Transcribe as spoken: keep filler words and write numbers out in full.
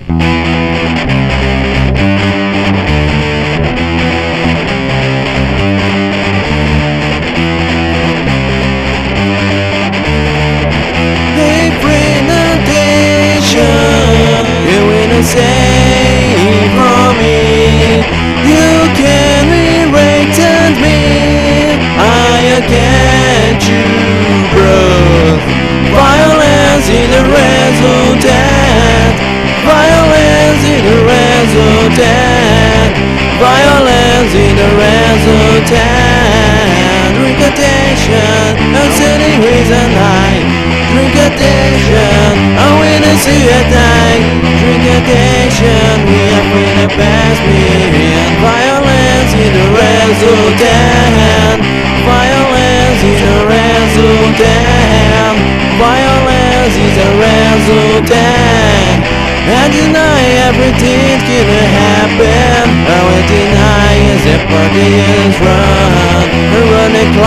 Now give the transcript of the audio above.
Say from me, you can rewrite me. I can't you, bro. Violence is the resultant. Violence is the resultant. Violence is the resultant. Drink attention, I'm sitting with a night. Drink attention, I'm witness to your night. Drink attention, we are free to pass me in. Violence is the resultant. Violence is the resultant. Violence is the resultant. I deny everything's gonna happen. I will deny as the party is run. I run